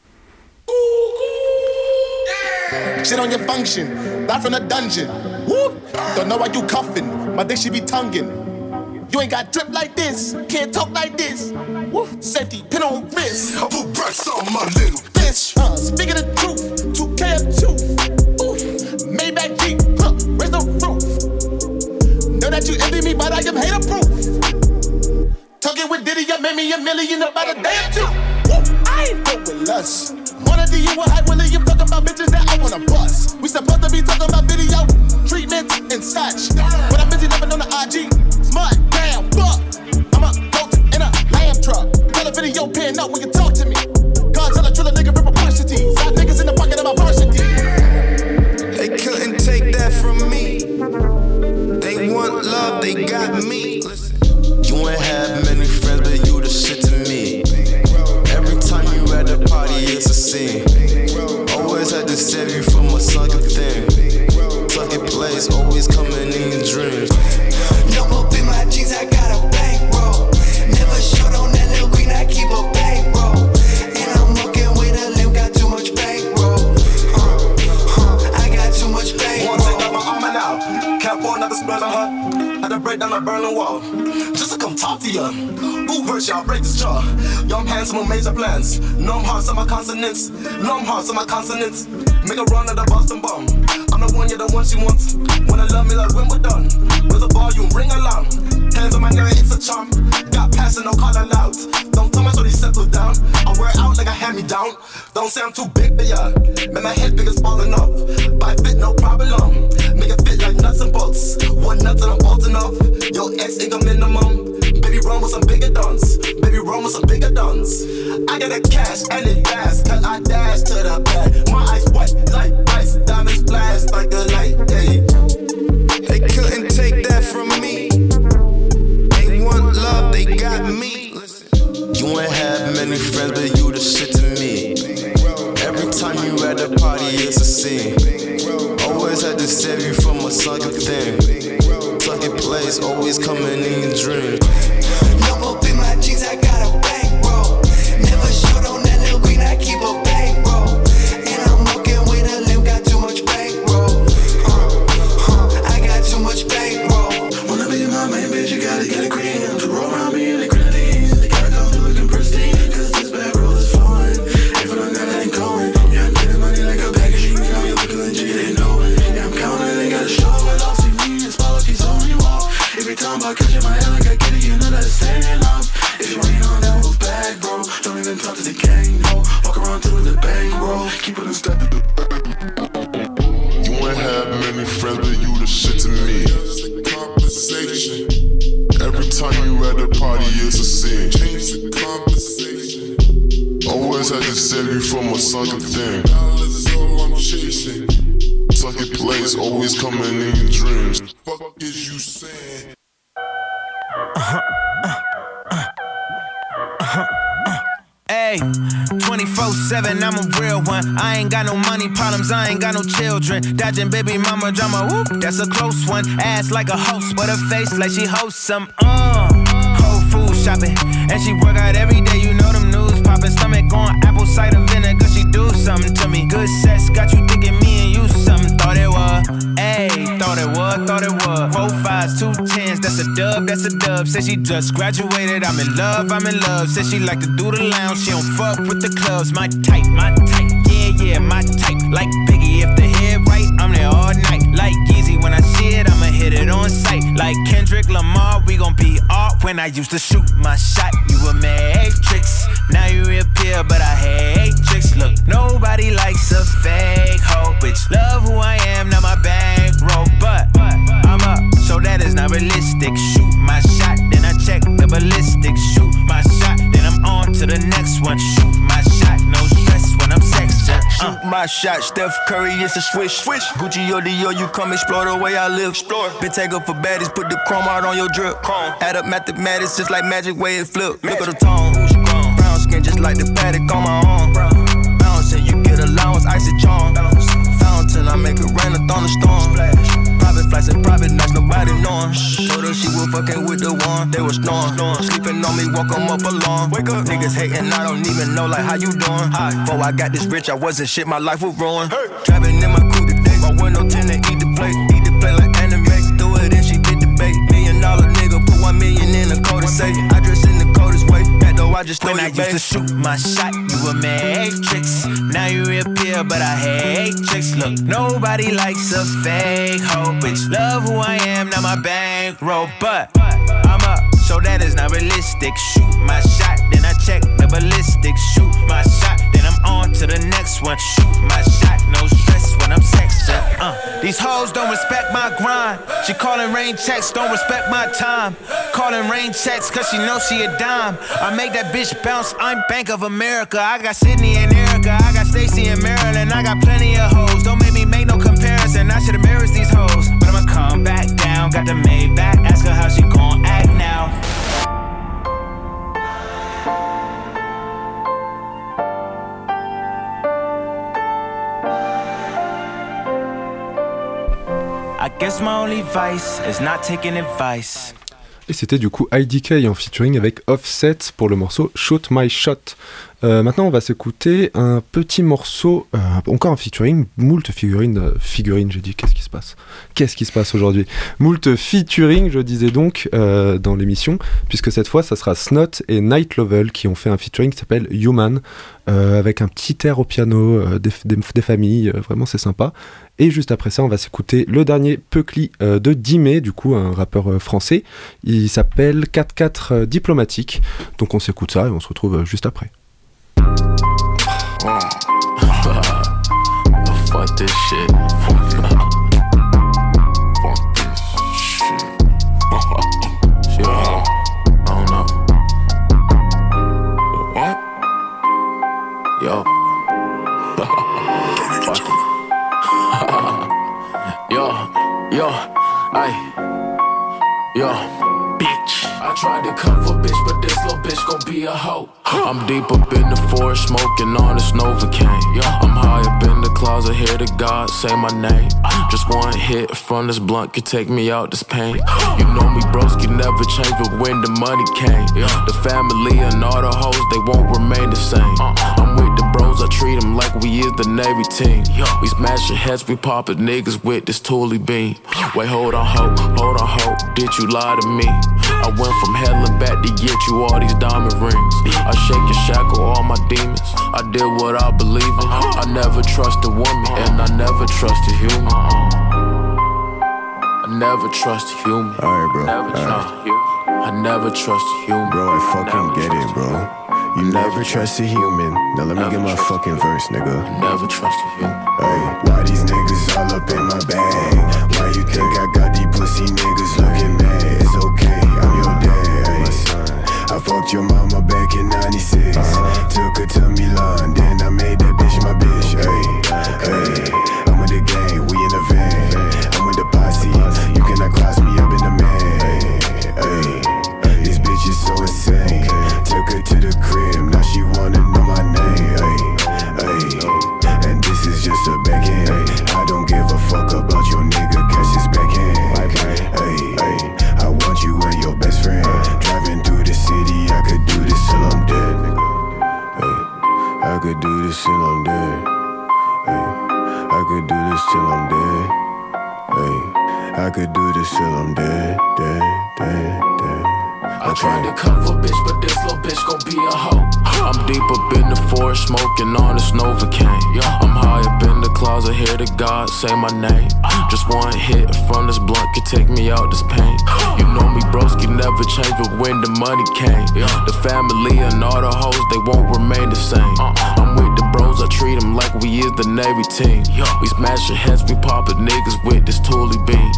Shit on your function, not from the dungeon. Whoop. Don't know why you cuffing, my dick should be tonguing. You ain't got drip like this, can't talk like this. Woo. Safety, pin on wrist. I put bricks on my little bitch. Uh, speaking the truth, two K of two. Ooh. Maybach Jeep, huh, raise the roof. Know that you envy me, but I am hater proof. Talking with Diddy, I made me a million about a day or two. Woo. I ain't fuck with lust. Wanna do you a hype William talking about bitches that I wanna bust. We supposed to be talking about video treatments and such. But I'm busy living on the I G. Smart, damn, fuck. I'm a goat in a lamb truck. Tell a video pen up when you talk to me. God tell a drill a nigga rip a varsity. Got niggas in the pocket of my varsity. They couldn't take that from me. They want love, they got me. You ain't have many friends, but you the shit to me. Every time you at the party, it's a scene. Always had to save you from a sunken thing. Sunken place, always coming in dreams. No up in my jeans, I got a bankroll. Never short on that little green, I keep a bankroll. And I'm walking with a limp, got too much bankroll. Uh, uh, I got too much bankroll. One thing got my arm and out. Cap on, another spell on her. Had to break down a Berlin Wall just to come talk to ya. Who hurt y'all? Break this jaw. Young handsome with major plans. No I'm hard on my consonants. No I'm hard on my consonants. Make a run at the Boston bomb. I'm the one, you're the one she wants. Wanna love me like when we're done. With a volume, ring alarm. Hands on my neck, it's a charm. Got passion, no call aloud. Don't tell me so they settle down. I wear out like a hand me down. Don't say I'm too big for ya. Make my head big as falling off. Buy fit, no problem. Make it fit like nuts and bolts. One nut and I'm bolting off. Yo, ex ain't a minimum. Baby, run with some bigger dons. Baby, run with some bigger dons. I got the cash and it fast, cause I dash to the back. My eyes white like ice, diamonds flash like a light. Hey. They couldn't take that from me. They want love, they got me. You ain't have many friends, but you the shit to me. Every time you at the party, it's a scene. Always had to save you from a sunken thing. Sunken place, always coming in dreams. No up in my jeans, I got a bankroll. Never short on that little green, I keep a bankroll. And I'm walking with a limp, got too much bankroll. Uh, uh, I got too much bankroll. Wanna be my main bitch, you gotta get a green. To roll around me in the grenades. They gotta go through looking pristine, cause this bankroll is flowing. If I don't got it, ain't going. Yeah, I'm getting money like a bag of sheets. Now you're looking legit, you didn't know it. Yeah, I'm counting, they gotta show it. All see me, it's follow, keep on you walk. Every time I catch in my head like I get it, you know that it's staying up. If you ain't on that move back, bro. Don't even talk to the gang, no. Walk around through the bang, bro. Keep it in step. You ain't have many friends, but you the shit to me. Conversation. Every time you at the party, it's a scene. Change the conversation. Always had to save you from a sunken thing. Dollars is all I'm chasing. Sunken place, always coming in dreams. Fuck is you saying? Uh-huh, uh, uh, uh-huh, uh. Hey, twenty-four seven, I'm a real one. I ain't got no money problems, I ain't got no children. Dodging baby mama drama, whoop, that's a close one. Ass like a host, but her face like she hosts some, uh Whole Food shopping, and she work out every day, you know them news popping. Stomach on apple cider vinegar, she do something to me. Good sex got you thinking me and you something. Thought it was, ayy, thought it was, thought it was. Four fives, two tens, that's a dub, that's a dub. Said she just graduated, I'm in love, I'm in love. Said she like to do the lounge, she don't fuck with the clubs. My type, my type, yeah, yeah, my type. Like Biggie, if the head right, I'm there all night. Like Yeezy, when I see it, I'ma hit it on sight. Like Kendrick Lamar, we gon' be art. When I used to shoot my shot, you a matrix. Now you reappear, but I hate tricks. Look, nobody likes a fake hoe. Bitch, love who I am, not my bankroll. But I'm up, so that is not realistic. Shoot my shot, then I check the ballistics. Shoot my shot, then I'm on to the next one. Shoot my shot, no stress when I'm sexing. Shoot my shot, Steph Curry, it's a swish. Swish. Gucci or Dior, you come explore the way I live. Explore. Been taken for baddies, put the chrome out on your drip. Chrome. Add up mathematics, just like magic, way it flip. Magic. Look at the tone. Brown skin, just like the paddock on my arm. Bouncing, you get allowance, icy charm. Fountain, I make it rain, a thunderstorm. Private flights and private nights, nobody knowing. Told her she was fucking with the one, they was snoring. Sleeping on me, walk them up along. Wake up, niggas hating, I don't even know like how you doing. Before I got this rich, I wasn't shit, my life was ruined. Driving in my coupe today, my window tint and eat the plate. Eat the plate like anime, do it and she did the bait. Million dollar nigga, put one million in the code and say I dress in the coldest way. That though I just know you, I used to shoot my shot, you a matrix. Now you reappear, but I hate tricks. Look, nobody likes a fake hoe, bitch. Love who I am, not my bankroll. But I'm up, so that is not realistic. Shoot my shot, then I check the ballistics. Shoot my shot, then I'm on to the next one. Shoot my shot, no stress when I'm sexing. Uh, these hoes don't respect my grind. She calling rain checks, don't respect my time. Calling rain checks, cause she knows she a dime. I make that bitch bounce, I'm Bank of America. I got Sydney and Erica, I got Stacy and Maryland. I got plenty of hoes, don't make me make no comparison. I should embarrass these hoes, but I'ma come back down. Got the Maybach, ask her how she gon' act now. I guess my only vice is not taking advice. Et c'était du coup I D K en featuring avec Offset pour le morceau Shoot My Shot. Euh, maintenant on va s'écouter un petit morceau, euh, encore un featuring, moult figurines, euh, figurines j'ai dit, qu'est-ce qui se passe Qu'est-ce qui se passe aujourd'hui Moult featuring, je disais donc, euh, dans l'émission, puisque cette fois ça sera Snot et Night Level qui ont fait un featuring qui s'appelle Human, euh, avec un petit air au piano, euh, des, des, des familles, euh, vraiment c'est sympa. Et juste après ça on va s'écouter le dernier Peucli euh, de Dimé, du coup un rappeur euh, français, il s'appelle quatre quatre euh, Diplomatique, donc on s'écoute ça et on se retrouve euh, juste après. Uh. Fuck this shit. Fuck this shit. Shit, I don't know. What? Yo. Fuck it. Yo, yo, ay. Yo. Bitch. I tried to come for bitch, but this little bitch gon' be a hoe. I'm deep up in the forest, smoking on this Novocaine. I'm high up in the closet, hear the God say my name. Just one hit from this blunt could take me out this pain. You know me, broski never change, but when the money came, the family and all the hoes, they won't remain the same. I'm with the bros, I treat them like we is the Navy team. We smashing heads, we poppin' niggas with this Thule beam. Wait, hold on, ho, hold on, ho, did you lie to me? I went from hell and back to get you all these diamond rings. I shake and shackle all my demons. I did what I believe in. I never trust a woman, and I never trust a human. I never trust a human. Alright, bro. Never All trust right. a human. I never trust a human. Bro, I fucking Never get it, bro. You never trust a human. Now let me get my fucking verse, nigga. Never trust a human. Hey, why these niggas all up in my bag? Why you think I got these pussy niggas looking mad? It's okay, I'm your dad. Ay. I fucked your mama back in ninety-six. Uh-huh. Took her to Milan, then I made that bitch my bitch. Hey, hey, I'm with the gang, we in the van. I'm with the posse, you cannot cross me up in the man. Hey, this bitch is so insane. Took her to the crib, now she wanna know my name. Hey, hey, and this is just a backhand. I don't give a fuck about your nigga, catch his backhand. Hey, hey, I want you and your best friend. Driving through the city, I could do this till I'm dead. Hey, I could do this till I'm dead. Hey, I could do this till I'm dead. Hey, I could do this till I'm dead, dead, dead, dead. I tried to come for bitch, but this little bitch gon' be a hoe. I'm deep up in the forest, smoking on this Novocaine. I'm high up in the closet, hear the God say my name. Just one hit from this blunt could take me out this pain. You know me, broski never change, but when the money came, the family and all the hoes, they won't remain the same. I'm with the bros, I treat them like we is the Navy team. We smashing heads, we poppin' niggas with this Thule beam.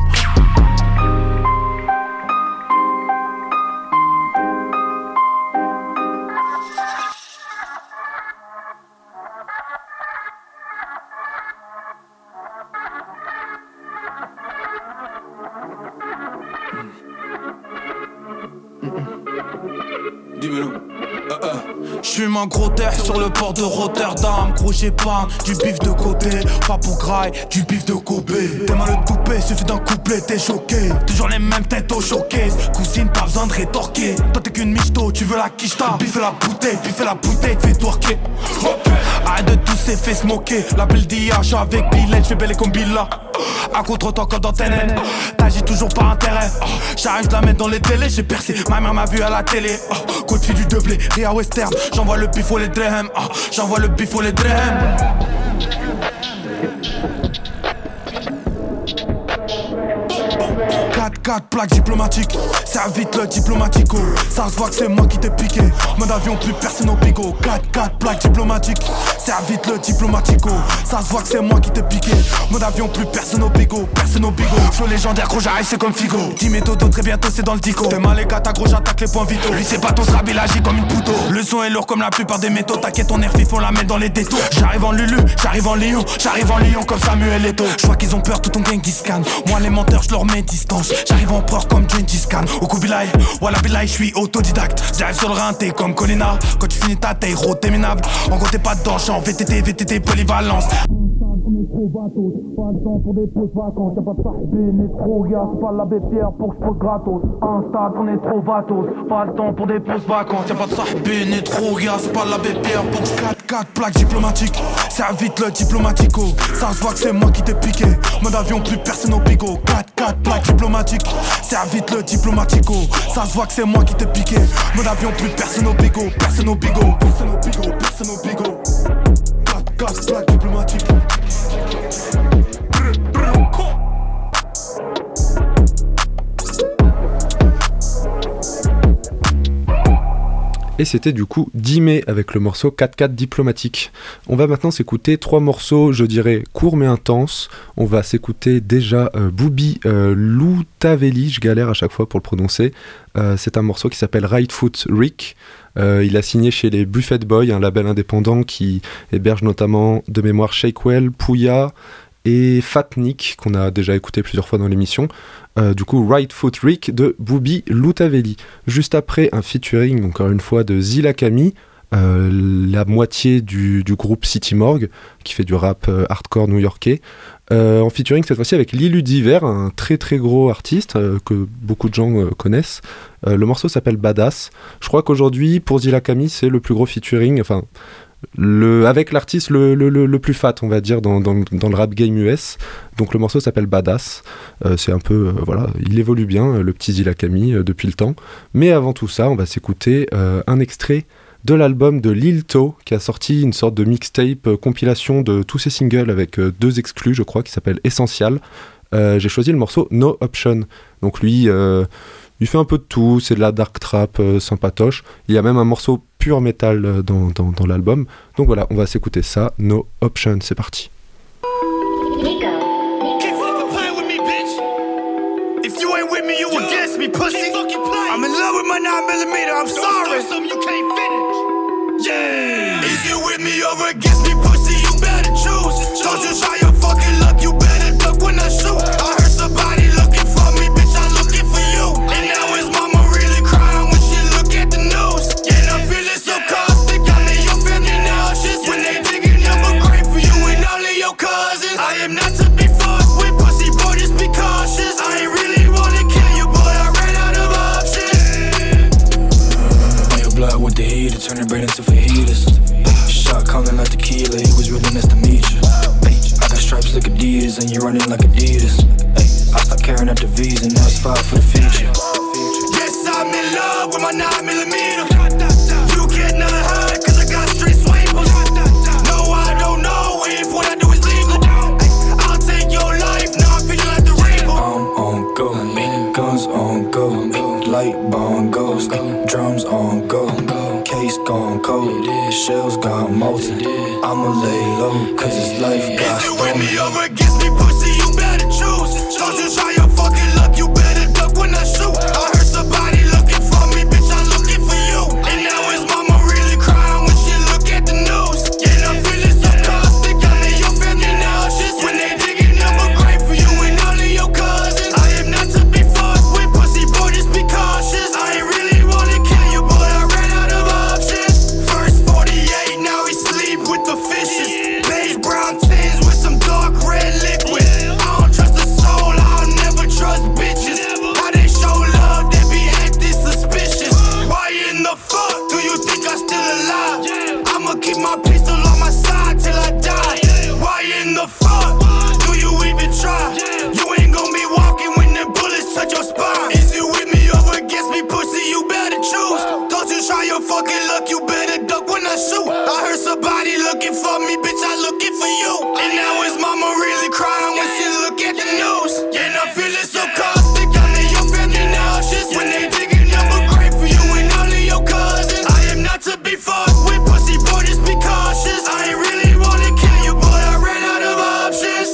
J'fume un gros terre sur le port de Rotterdam. Gros j'ai pas du bif de côté, pas pour graille, du bif de Kobe. T'es mal le toupé, suffit d'un couplet, t'es choqué. Toujours les mêmes têtes au showcase. Cousine, pas besoin de rétorquer. Toi t'es qu'une michto, tu veux la quicheta. Biffer la bouteille, biffer la bouteille, fais twerker. Arrête de tousser, fais se moquer. La belle d'hier, j'suis avec Billet, j'fais belle comme Billa. À contre-temps comme dans T N N. T'agis toujours par intérêt. J'arrive de la mettre dans les télés, j'ai percé. Ma mère m'a vu à la télé. Côte fille du doublé, Ria Western. J'envoie le bif ou les drehem. J'envoie le bif ou les drehem. quatre quatre plaques diplomatiques, ça vite le diplomatico. Ça se voit que c'est moi qui t'ai piqué. Mode avion plus personne au bigot. quatre quatre plaques diplomatiques, ça vite le diplomatico. Ça se voit que c'est moi qui t'ai piqué. Mode avion plus personne au bigot. Personne au bigot. Show légendaire gros j'arrive c'est comme Figo. dix méthodos très bientôt c'est dans le dico. T'es mal les gars t'as gros j'attaque les points vitaux. Lui c'est pas ton srab il agit comme une pouto. Le son est lourd comme la plupart des métaux. T'inquiète ton air fif on la met dans les détours. J'arrive en Lulu, j'arrive en Lion. J'arrive en Lion comme Samuel Eto'o. Je vois qu'ils ont peur tout ton gang qui scanne. Moi les menteurs je leur mets distance. J'arrive empereur comme Gengis Khan. Au Kubilai, Walla Bilai, j'suis autodidacte. J'arrive sur le rinté comme Colina. Quand tu finis ta taille, route minable. En gros t'es pas dedans, j'suis en V T T, V T T, polyvalence. Pas le temps pour des pauses vacances, y'a pas de sahibine ni trop gars, c'est pas l'abbé Pierre pour que j'pose gratos. Insta qu'on est trop vatos, pas le temps pour des pauses vacances, y'a pas de sahibine ni trop gars, c'est pas l'abbé Pierre pour que quatre quatre plaques diplomatiques, ça vite le diplomatico. Ça se voit que c'est moi qui t'ai piqué, mode avion plus personne au bigot. quatre quatre plaques diplomatiques, ça vite le diplomatico. Ça se voit que c'est moi qui t'ai piqué, mode avion plus personne au bigot. Personne au bigot, personne au bigot, personne au bigot. quatre quatre plaques diplomatiques. Et c'était du coup Dimé avec le morceau quatre quatre diplomatique. On va maintenant s'écouter trois morceaux, je dirais courts mais intenses. On va s'écouter déjà euh, Booby euh, Loutaveli, je galère à chaque fois pour le prononcer. Euh, c'est un morceau qui s'appelle Right Foot Rick. Euh, il a signé chez les Buffet Boys, un label indépendant qui héberge notamment de mémoire Shakewell, Pouya et Fat Nick, qu'on a déjà écouté plusieurs fois dans l'émission. Euh, du coup, Right Foot Rick de Booby Loutaveli. Juste après, un featuring, encore une fois, de Zilla Kami, euh, la moitié du, du groupe City Morgue, qui fait du rap euh, hardcore new-yorkais. Euh, en featuring cette fois-ci avec Lil Uzi Vert, un très très gros artiste euh, que beaucoup de gens euh, connaissent. Euh, le morceau s'appelle Badass. Je crois qu'aujourd'hui, pour Zilla Kami, c'est le plus gros featuring, enfin... Le, avec l'artiste le, le, le, le plus fat on va dire dans, dans, dans le rap game U S. Donc le morceau s'appelle Badass. euh, c'est un peu euh, voilà, il évolue bien le petit Zilla Kami euh, depuis le temps. Mais avant tout ça on va s'écouter euh, un extrait de l'album de Lil To qui a sorti une sorte de mixtape euh, compilation de tous ses singles avec euh, deux exclus je crois qui s'appelle Essential. euh, j'ai choisi le morceau No Option. Donc lui euh, il fait un peu de tout, c'est de la dark trap euh, sympatoche. Il y a même un morceau pur métal euh, dans, dans, dans l'album. Donc voilà, on va s'écouter ça. No Option, c'est parti. Turn the brain into fajitas. Shot calling like tequila, it was really nice to meet you. I got stripes like Adidas, and you're running like Adidas. I stopped caring at the V's, and now it's five for the future. Yes, I'm in love with my nine millimeter. You cannot hide, cause I got street sweepers. No, I don't know if what I do is legal. I'll take your life, now I'm feeling like the Reaper. I'm on go, guns on go, light bongos, drums on go. Case gone cold, shells gone molten. I'ma lay low, cause this life got stolen. Is it with me or against me, pussy? You better choose. Don't you try your fucking luck, you better duck when I shoot. I heard somebody looking for me, bitch, I'm looking for you. And now his mama really crying when she look at the news. Yeah, I'm feeling so caustic, I need your family nauseous. When they digging up a grave for you and all of your cousins. I am not to be fucked with, pussy boy, just be cautious. I ain't really wanna kill you, but I ran out of options. First for you. And now his mama really crying when she look at the news. And I'm feeling so caustic, I make your family nauseous. When they digging up a grave for you and all of your cousins. I am not to be fucked with, pussy boy, just be cautious. I ain't really wanna kill you, boy, I ran out of options.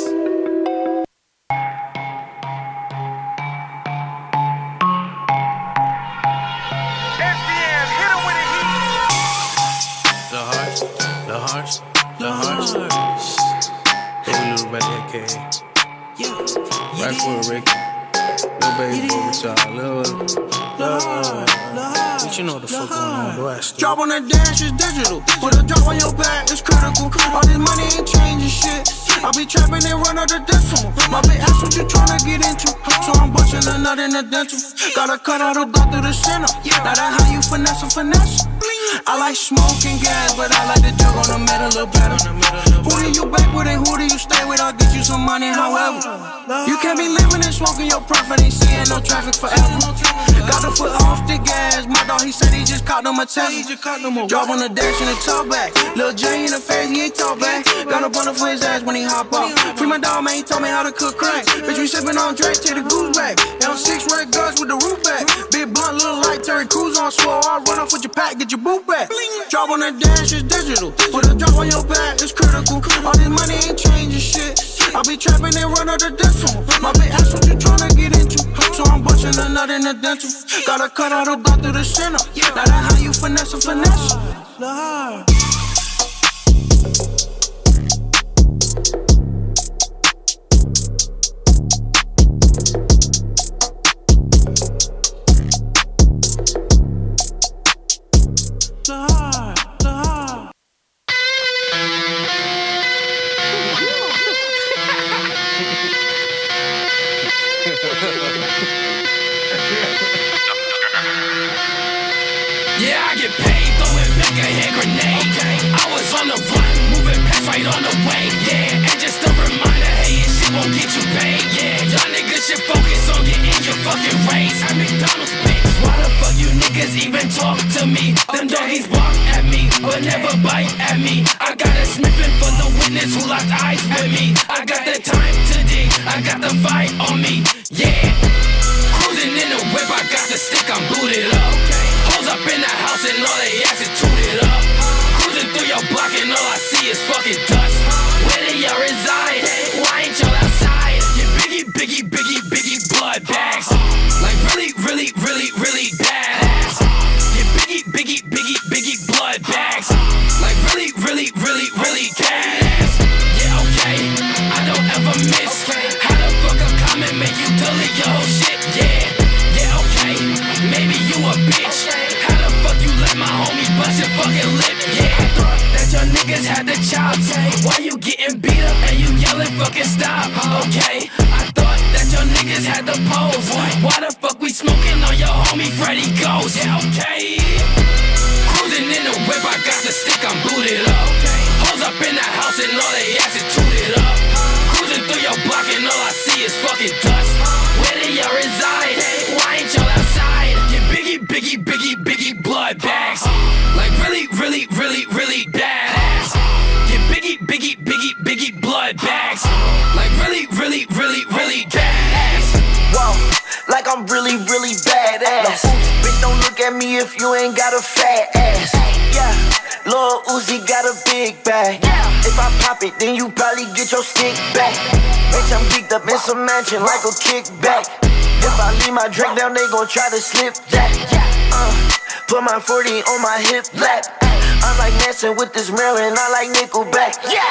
The hearts, the hearts, the hearts. Baby little redhead K. Right for a Rick. Little baby for a child. Little, little. But you know what the fuck going on, the West. Drop on that dash is digital. Put a drop on your back, it's critical. All this money ain't changing shit. I be trapping and run out the decimal. My bitch ask what you tryna get into. So I'm busting a nut in the dental. Gotta cut all the blood through the center. Now that how you finesse a finesse. I like smoking gas, but I like the jug on the middle a little better. Who do you back with and who do you stay with? I'll get you some money, however. You can't be living and smoking your profit, ain't seeing no traffic forever. Got the foot off the gas. My dog, he said he just caught them a Tesla. Drop on the dash and the talk back. Lil J in the face, he ain't talk back. Got a bundle for his ass when he hop off. Free my dog, man, he told me how to cook crack. Bitch, we sippin' on Drake, take the goose back. L six red guts with the roof back. Big blunt, little light, Terry Crews on swole. I run off with your pack, get your boot back. Drop on that dash, it's digital. Put a drop on your back, it's critical. All this money ain't changing shit. I be trapping and run out the decimal. My bitch ask what you tryna get into. So I'm busting a nut in the dental. Gotta cut all the blood through the center. Now that how you finesse a finesse. Yeah, I get paid, throwing back a hand grenade. I was on the run, moving past right on the way. Yeah, and just a reminder, hey, this shit won't get you paid. Yeah, y'all niggas should focus on getting your fucking raise. At McDonald's, bitch. Why the fuck you niggas even talk to me? Them doggies bark at me, but never bite at me. I got a sniffing for the witness who locked eyes with me. I got the time to dig, I got the fight on me. Yeah, cruising in the whip, I got the stick, I'm booted up. Hoes up in the house and all they ass is tooted up. Cruising through your block and all I see is fucking dust. Where do y'all reside? Why ain't y'all outside? Your biggie, biggie, biggie, biggie blood bags. Like really, really, really, really badass. Your biggie, biggie, biggie, biggie blood bags. Like really, really, really, really badass. Yeah, okay, I don't ever miss. How the fuck a comment make you delete your whole shit? Yeah, yeah, okay, maybe you a bitch. How the fuck you let my homie bust your fucking lip? Yeah, I thought that your niggas had the chops. Why you getting beat up and you yelling fucking stop? Okay, I thought that your niggas had the pose. Why the fuck we smoking on your homie Freddy Ghost? Yeah, okay. Cruising in the whip, I got the stick, I'm booted up. Hoes up in the house and all they ass is tooted up. Cruising through your block and all I see is fucking dust. Where do y'all reside? Why ain't y'all outside? Your biggie, biggie, biggie, biggie blood bags. Like really, really, really, really badass. Your biggie, biggie, biggie, biggie blood bags. Like really, really, really, really badass. Whoa, like I'm really, really badass. Bitch, don't look at me if you ain't got a fat ass. Yeah, Lil Uzi got a big bag. If I pop it, then you probably get your stick back. Bitch, I'm geeked up in some mansion like a kickback. If I leave my drink down, they gon' try to slip that. Uh, put my forty on my hip lap. I like messing with this Maryland, I like Nickelback. Yeah.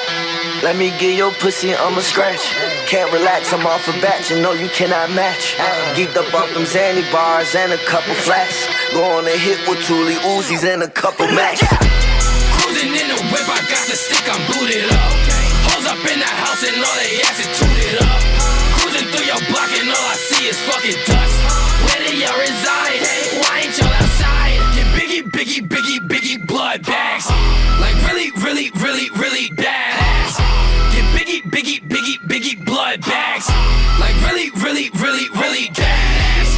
Let me get your pussy, I'ma scratch. Can't relax, I'm off a batch, and no, you cannot match. Geeked up off them Zanny bars and a couple flats. Go on a hit with Thule Uzis and a couple Macs. Cruising in the whip, I got the stick, I'm booted up. Hoes up in the house and all they ass is tooted up. Cruising through your block and all I see is fucking dust. Where do y'all reside? Why ain't y'all outside? Your biggie, biggie, biggie, biggie blood bags. Like really, really, really, really badass. Your biggie, biggie, biggie, biggie blood bags. Like really, really, really, really badass.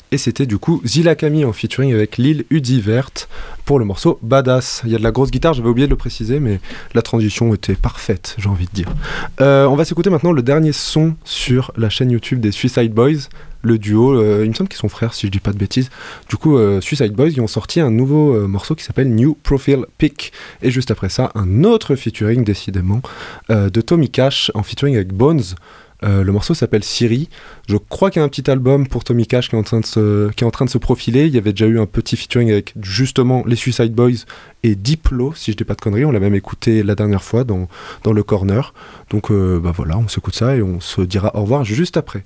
et c'était du coup Zilla Camille en featuring avec Lil Uzi Vert pour le morceau Badass. Il y a de la grosse guitare, j'avais oublié de le préciser, mais la transition était parfaite, j'ai envie de dire. Euh, on va s'écouter maintenant le dernier son sur la chaîne YouTube des Suicide Boys, le duo, euh, il me semble qu'ils sont frères si je dis pas de bêtises. Du coup, euh, Suicide Boys, ils ont sorti un nouveau euh, morceau qui s'appelle New Profile Pic, et juste après ça, un autre featuring décidément euh, de Tommy Cash en featuring avec Bones. Euh, le morceau s'appelle Siri. Je crois qu'il y a un petit album pour Tommy Cash qui est, en train de se, qui est en train de se profiler. Il y avait déjà eu un petit featuring avec justement les Suicide Boys et Diplo, si je dis pas de conneries. On l'a même écouté la dernière fois dans, dans le corner. Donc euh, bah voilà, on s'écoute ça et on se dira au revoir juste après.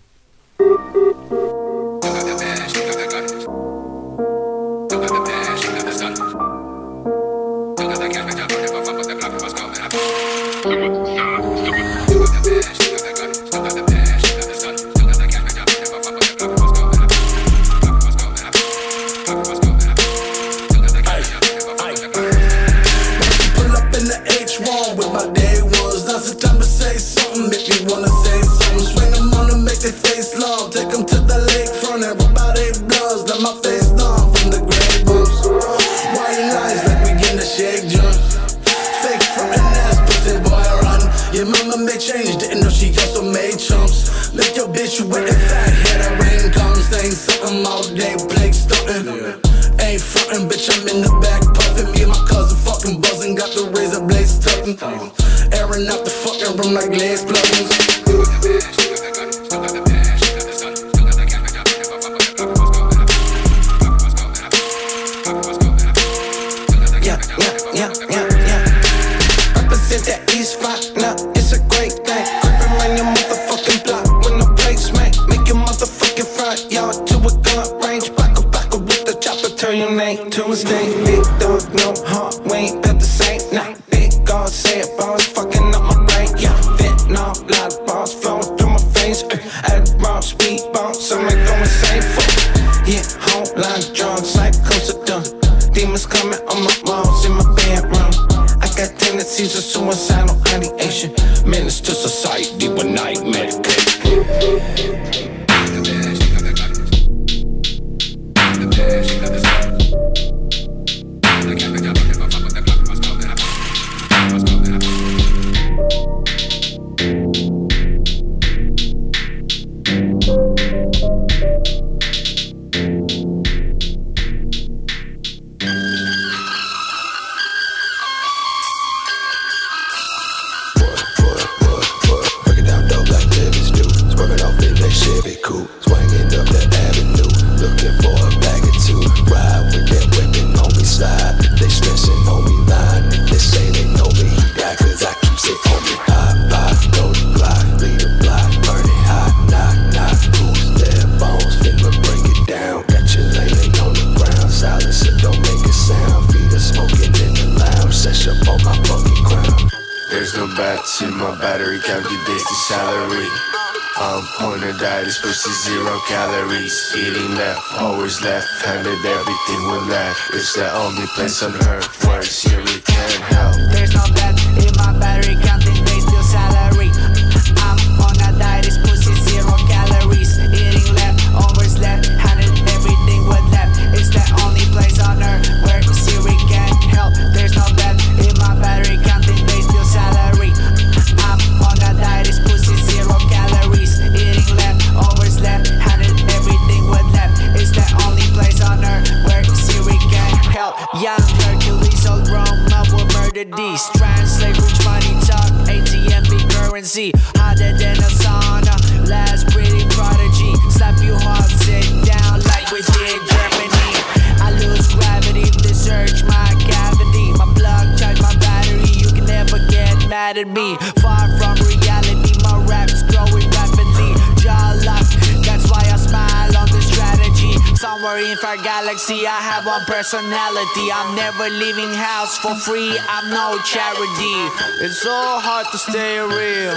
It's the only place on earth where Siri can help. There's no debt in my battery, counting days till salary. I'm on a diet, this pussy zero calories. Eating leftovers, left handed, everything with left. It's the only place on earth where Siri can help. There's no debt in my battery, counting days till salary. I'm on a diet, this pussy zero calories. Eating leftovers, left handed, everything with left. It's the only place on earth where Siri can help. Young Hercules, old Roma will murder these. Translate rich money talk, A T M be currency. Hotter than a sauna, last pretty prodigy. Slap you hard, sit down like we did Germany. I lose gravity, they search my cavity. My plug charge my battery, you can never get mad at me. Far from reality, my rap's growing rapidly. Jaw locked, that's why I smile on the strategy. Somewhere in Far Galaxy, I have one personality. I'm never leaving house for free, I'm no charity. It's so hard to stay real.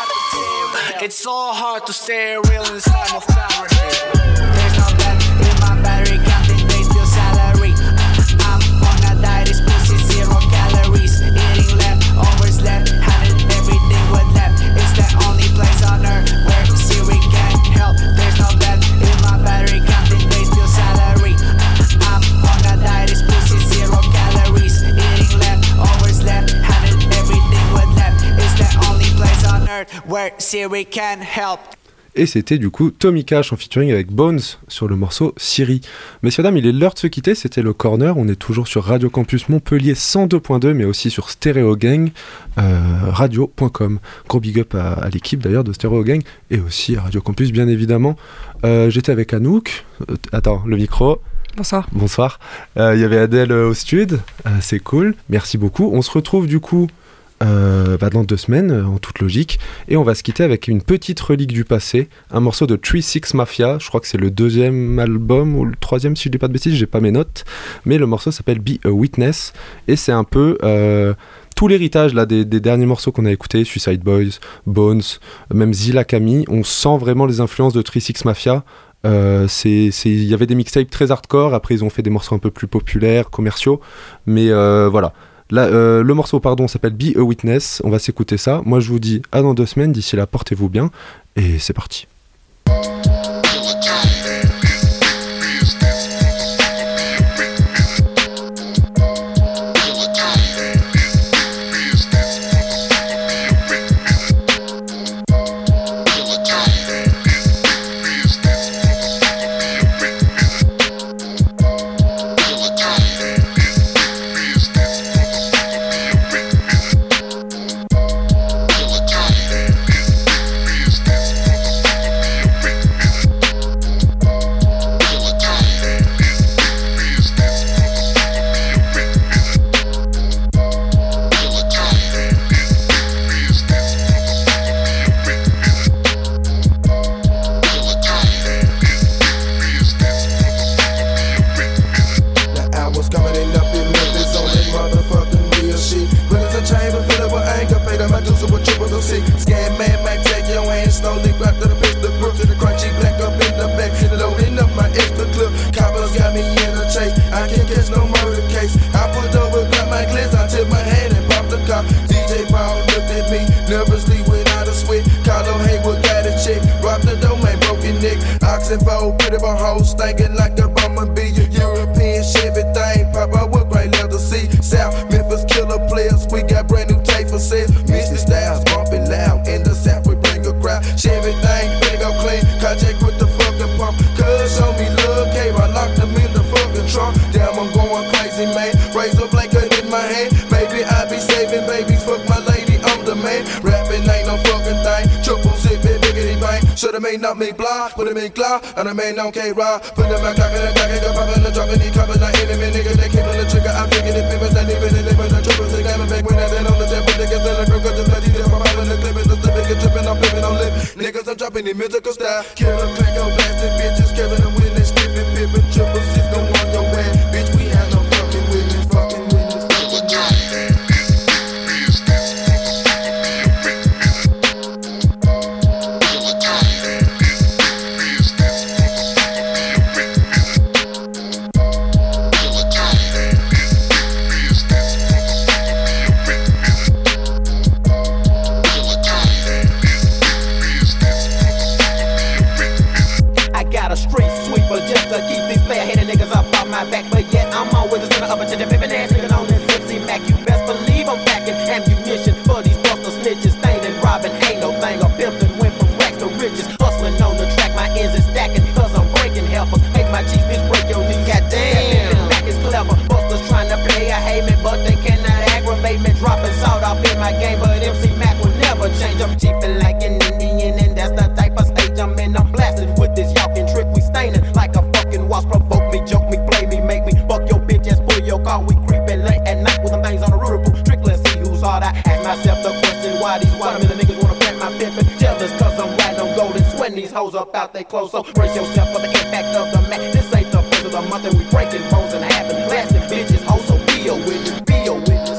It's so hard to stay real in this time of clarity. There's no debt in my battery, counting days till salary. I'm on a diet, this pussy zero calories. Eating leftovers, left handed, everything with left. It's the only place on earth where Siri can help. There's no debt in my battery, counting days till Siri can help. Et c'était du coup Tommy Cash en featuring avec Bones sur le morceau Siri. Messieurs dames, il est l'heure de se quitter, c'était le Corner, on est toujours sur Radio Campus Montpellier cent deux point deux mais aussi sur Stereo Gang, euh, radio point com. Gros big up à, à l'équipe d'ailleurs de Stereo Gang et aussi à Radio Campus bien évidemment. Euh, j'étais avec Anouk, euh, attends le micro. Bonsoir. Bonsoir. Il euh, y avait Adèle euh, au stud, euh, c'est cool, merci beaucoup. On se retrouve du coup Euh, bah dans deux semaines, euh, en toute logique, et on va se quitter avec une petite relique du passé, un morceau de three six Mafia, je crois que c'est le deuxième album ou le troisième si je dis pas de bêtises, j'ai pas mes notes, mais le morceau s'appelle Be a Witness, et c'est un peu euh, tout l'héritage là, des, des derniers morceaux qu'on a écoutés, Suicide Boys, Bones, même Zilla Kami, on sent vraiment les influences de three six Mafia. Euh, c'est, c'est, il y avait des mixtapes très hardcore, après ils ont fait des morceaux un peu plus populaires, commerciaux, mais euh, voilà. Là, euh, le morceau pardon s'appelle Be a Witness, on va s'écouter ça. Moi je vous dis à dans deux semaines, d'ici là portez-vous bien et c'est parti. And I may no K-Rod. Put them back in the back, and pop in the drop, and he cover like enemy nigga. They keep on the trigger. I'm thinking if people that even in living the triple thing, I'm back when I did on the tip, but niggas in the group, cause the bloody dip, I'm out in the clip, and the slipping, get tripping, I'm flipping, I'm lit. Niggas, I'm dropping the musical style. Killer, pack on blasting bitches, killing them when they skipping, pippin', triple six, go on your way. Bitch, we have no fucking witness, fucking witness, fucking witness. Back, but yet I'm always the center of attention. Pimpin' ass nigga on this Tipsy Mac. You best believe I'm packing ammunition for these buster snitches. Staining, robbing, ain't no thing. I'm pimpin', went from racks to riches. Hustling on the track, my ends is stacking. Cause I'm breaking helpers. Make my cheese bitch break your knees. Goddamn, that back is clever. Busters trying to play, I hate me, but they cannot aggravate me. Dropping salt off in my game, but M C Mac will never change. I'm cheapin' like an Indian, and that's the type of stage I'm in. I'm blasted with this yawkin' trick. We staining like a fucking wasp. Provoke me, joke me, play me, make me fuck your bitch ass, pull your car. We creepin' late at night with them things on the roof. Strictly see who's hard. I ask myself the question, why these watermelon niggas wanna plant my pimpin'? Jealous cause I'm riding on gold and sweating these hoes up out they clothes. So brace yourself for the impact of the Mac. This ain't the first of the month and we breaking bones and having blasting bitches. Hoes, so be a witness, be a witness.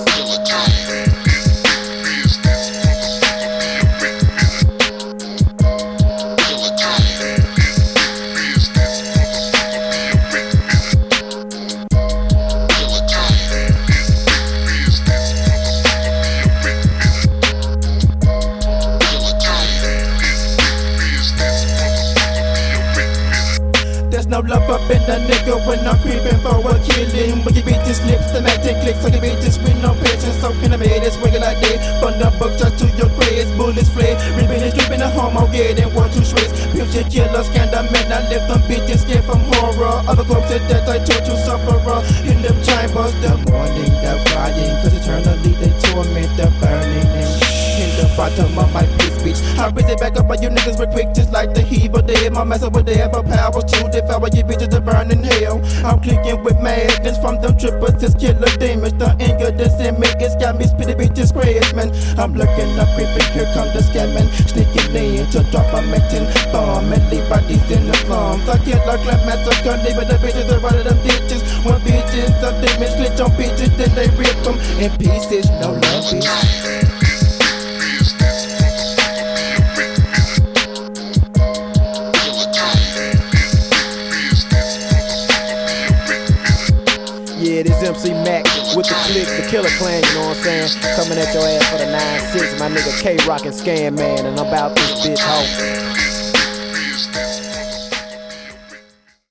no love up in the nigga when I'm creeping for a killing. When you beat this lips, the magic clicks, so you beat this with no patience. So can I make this wiggle like that? From the bookshots to your grades, bullets flay. Ripping and stripping the homo, getting one, two shreds. Picture killers, scandal men, I left them beating, scared from horror. Other corpses that I told you sufferer. In them chambers, the morning, the crying, cause eternally they torment the burning. In the bottom of my peace speech, I raise it back up, but you niggas were quick just like the heave of dead. My mess over there for powers to devour you bitches to burn in hell. I'm clicking with magnets from them trippers, this killer demons. The anger that's in me, it's got me spitting bitches crazy, man. I'm looking up, creeping, here come the scamming, sneaking in to drop a mention bomb and leave bodies in the slums. I kill like clap massacre, leaving the bitches around of them ditches. One bitches, some demons glitch on bitches, then they rip them in pieces. No love, bitch. Yeah, this M C Mac with the click, the Killer Clan, you know what I'm saying? Coming at your ass for the nine six, my nigga K-Rock and Scan Man, and I'm about this bitch hoe.